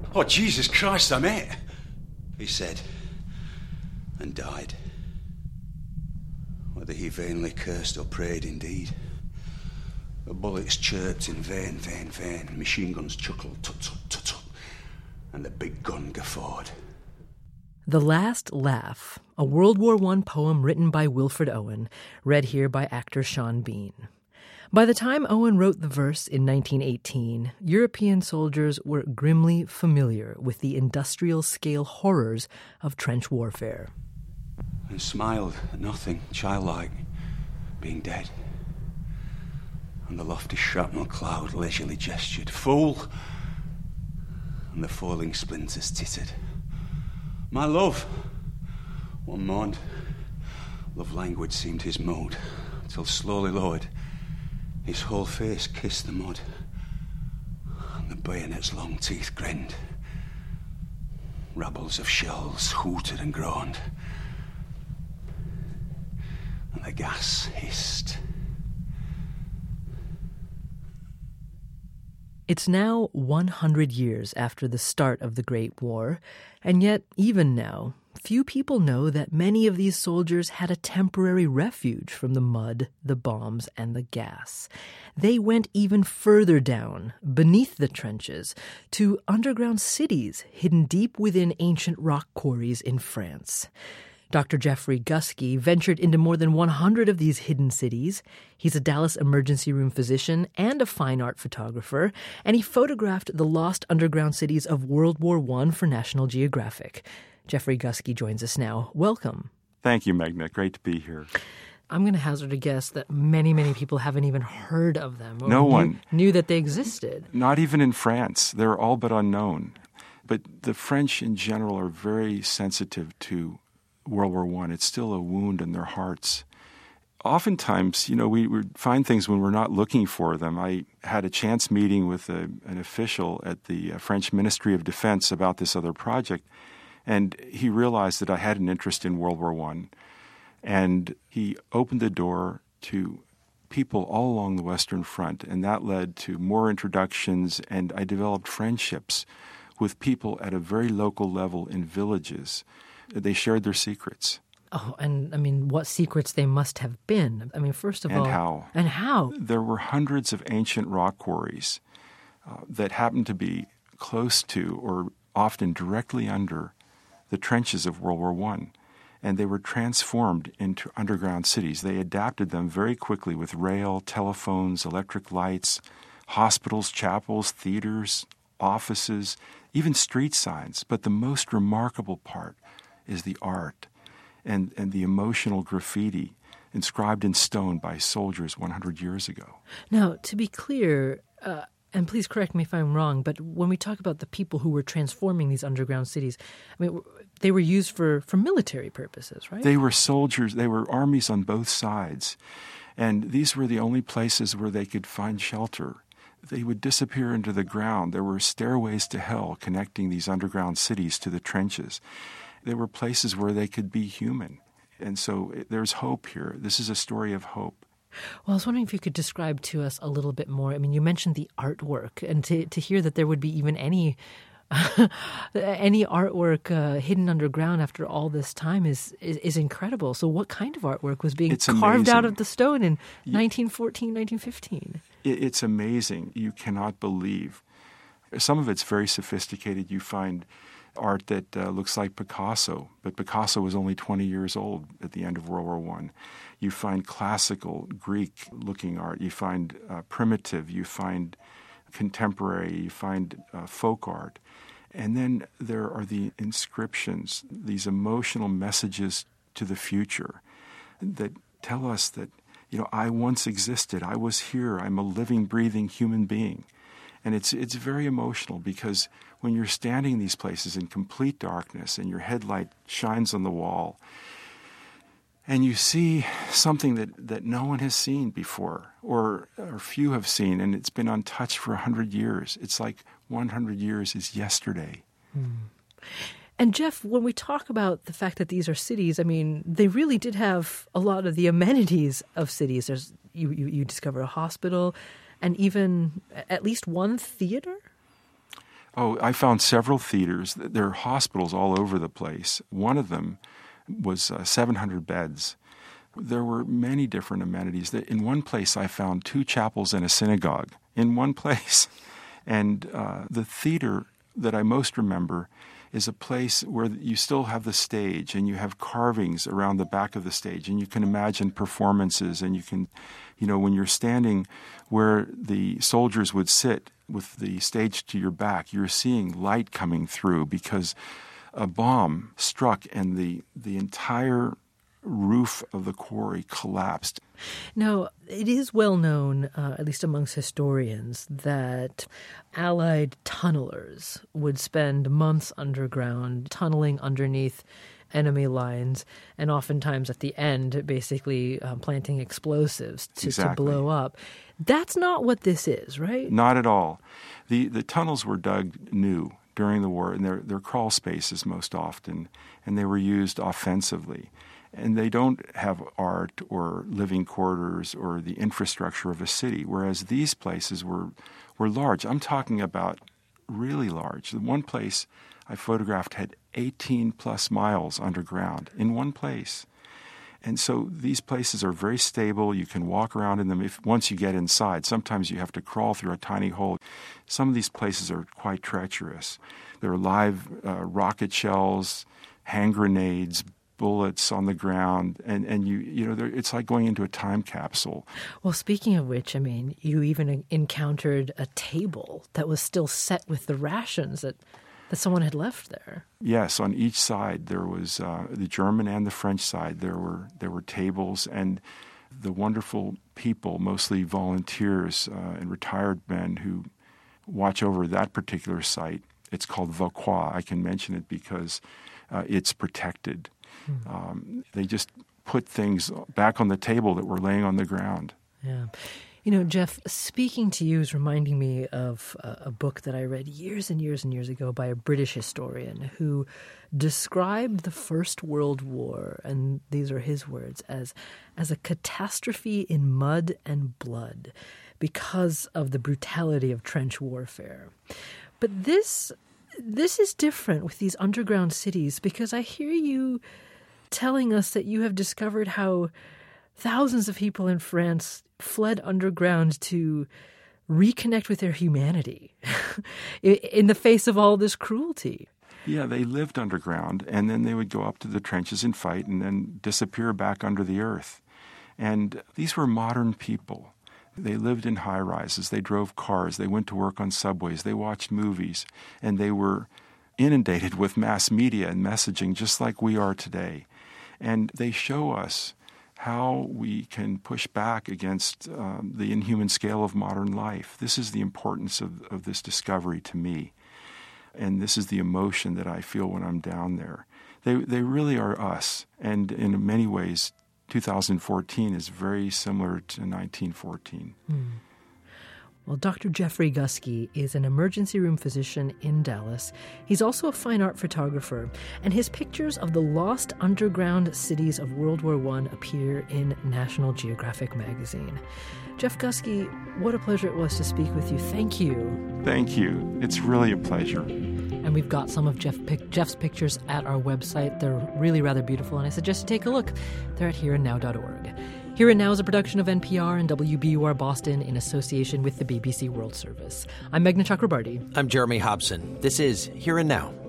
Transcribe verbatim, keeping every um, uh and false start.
Oh, Jesus Christ, I'm it, he said, and died. Whether he vainly cursed or prayed, indeed. The bullets chirped in vain, vain, vain. Machine guns chuckled, tut, tut, tut, tut. And the big gun guffawed. The Last Laugh, a World War One poem written by Wilfred Owen, read here by actor Sean Bean. By the time Owen wrote the verse in nineteen eighteen, European soldiers were grimly familiar with the industrial-scale horrors of trench warfare. And smiled at nothing, childlike, being dead. And the lofty shrapnel cloud leisurely gestured, "Fool!" And the falling splinters tittered. "My love!" One mourned. Love language seemed his mode, till slowly lowered, his whole face kissed the mud, and the bayonet's long teeth grinned. Rabbles of shells hooted and groaned, and the gas hissed. It's now one hundred years after the start of the Great War, and yet, even now, few people know that many of these soldiers had a temporary refuge from the mud, the bombs, and the gas. They went even further down, beneath the trenches, to underground cities hidden deep within ancient rock quarries in France. Doctor Jeffrey Gusky ventured into more than one hundred of these hidden cities. He's a Dallas emergency room physician and a fine art photographer, and he photographed the lost underground cities of World War One for National Geographic. Jeffrey Gusky joins us now. Welcome. Thank you, Magna. Great to be here. I'm going to hazard a guess that many, many people haven't even heard of them. Or no knew, one. Knew that they existed. Not even in France. They're all but unknown. But the French in general are very sensitive to World War One. It's still a wound in their hearts. Oftentimes, you know, we, we find things when we're not looking for them. I had a chance meeting with a, an official at the French Ministry of Defense about this other project, and he realized that I had an interest in World War One, and he opened the door to people all along the Western Front, and that led to more introductions, and I developed friendships with people at a very local level in villages. They shared their secrets. Oh, and I mean, what secrets they must have been. I mean, first of and all... And how. And how. There were hundreds of ancient rock quarries uh, that happened to be close to or often directly under the trenches of World War One. And they were transformed into underground cities. They adapted them very quickly with rail, telephones, electric lights, hospitals, chapels, theaters, offices, even street signs. But the most remarkable part is the art and, and the emotional graffiti inscribed in stone by soldiers one hundred years ago. Now, to be clear, uh, and please correct me if I'm wrong, but when we talk about the people who were transforming these underground cities, I mean, they were used for, for military purposes, right? They were soldiers. They were armies on both sides. And these were the only places where they could find shelter. They would disappear into the ground. There were stairways to hell connecting these underground cities to the trenches. There were places where they could be human. And so there's hope here. This is a story of hope. Well, I was wondering if you could describe to us a little bit more. I mean, you mentioned the artwork, and to, to hear that there would be even any any artwork uh, hidden underground after all this time is, is is incredible. So what kind of artwork was being it's carved amazing. out of the stone in nineteen fourteen, nineteen fifteen? It's amazing. You cannot believe. Some of it's very sophisticated. You find art that uh, looks like Picasso, but Picasso was only twenty years old at the end of World War One. You find classical Greek-looking art. You find uh, primitive. You find contemporary. You find uh, folk art. And then there are the inscriptions, these emotional messages to the future that tell us that, you know, I once existed. I was here. I'm a living, breathing human being. And it's it's very emotional because when you're standing in these places in complete darkness and your headlight shines on the wall and you see something that, that no one has seen before or, or few have seen, and it's been untouched for one hundred years, it's like one hundred years is yesterday. Mm. And Jeff, when we talk about the fact that these are cities, I mean, they really did have a lot of the amenities of cities. There's you, you, you discover a hospital and even at least one theater? Oh, I found several theaters. There are hospitals all over the place. One of them was uh, seven hundred beds. There were many different amenities. In one place, I found two chapels and a synagogue in one place. And uh, the theater that I most remember is a place where you still have the stage and you have carvings around the back of the stage, and you can imagine performances, and you can, you know, when you're standing where the soldiers would sit with the stage to your back, you're seeing light coming through because a bomb struck and the the entire roof of the quarry collapsed. Now, it is well known, uh, at least amongst historians, that Allied tunnelers would spend months underground, tunneling underneath enemy lines, and oftentimes at the end, basically uh, planting explosives to, exactly. to blow up. That's not what this is, right? Not at all. The the tunnels were dug new during the war, and they're, they're crawl spaces most often, and they were used offensively. And they don't have art or living quarters or the infrastructure of a city, whereas these places were were large. I'm talking about really large. The one place I photographed had eighteen plus miles underground in one place. And so these places are very stable. You can walk around in them if once you get inside. Sometimes you have to crawl through a tiny hole. Some of these places are quite treacherous. There are live uh, rocket shells, hand grenades, bullets on the ground, and, and you you know it's like going into a time capsule. Well, speaking of which, I mean, you even encountered a table that was still set with the rations that, that someone had left there. Yes, on each side there was uh, the German and the French side. There were there were tables, and the wonderful people, mostly volunteers uh, and retired men who watch over that particular site. It's called Vauquois. I can mention it because uh, it's protected. Um, they just put things back on the table that were laying on the ground. Yeah. You know, Jeff, speaking to you is reminding me of a, a book that I read years and years and years ago by a British historian who described the First World War, and these are his words, as, as a catastrophe in mud and blood because of the brutality of trench warfare. But this this is different with these underground cities, because I hear you telling us that you have discovered how thousands of people in France fled underground to reconnect with their humanity in the face of all this cruelty. Yeah, they lived underground, and then they would go up to the trenches and fight and then disappear back under the earth. And these were modern people. They lived in high-rises. They drove cars. They went to work on subways. They watched movies. And they were inundated with mass media and messaging just like we are today. And they show us how we can push back against um, the inhuman scale of modern life. This is the importance of, of this discovery to me. And this is the emotion that I feel when I'm down there. They they really are us. And in many ways, two thousand fourteen is very similar to nineteen fourteen. Hmm. Well, Doctor Jeffrey Gusky is an emergency room physician in Dallas. He's also a fine art photographer, and his pictures of the lost underground cities of World War One appear in National Geographic magazine. Jeff Gusky, what a pleasure it was to speak with you. Thank you. Thank you. It's really a pleasure. And we've got some of Jeff pic- Jeff's pictures at our website. They're really rather beautiful, and I suggest you take a look. They're at here and now dot org. Here and Now is a production of N P R and W B U R Boston in association with the B B C World Service. I'm Meghna Chakrabarti. I'm Jeremy Hobson. This is Here and Now.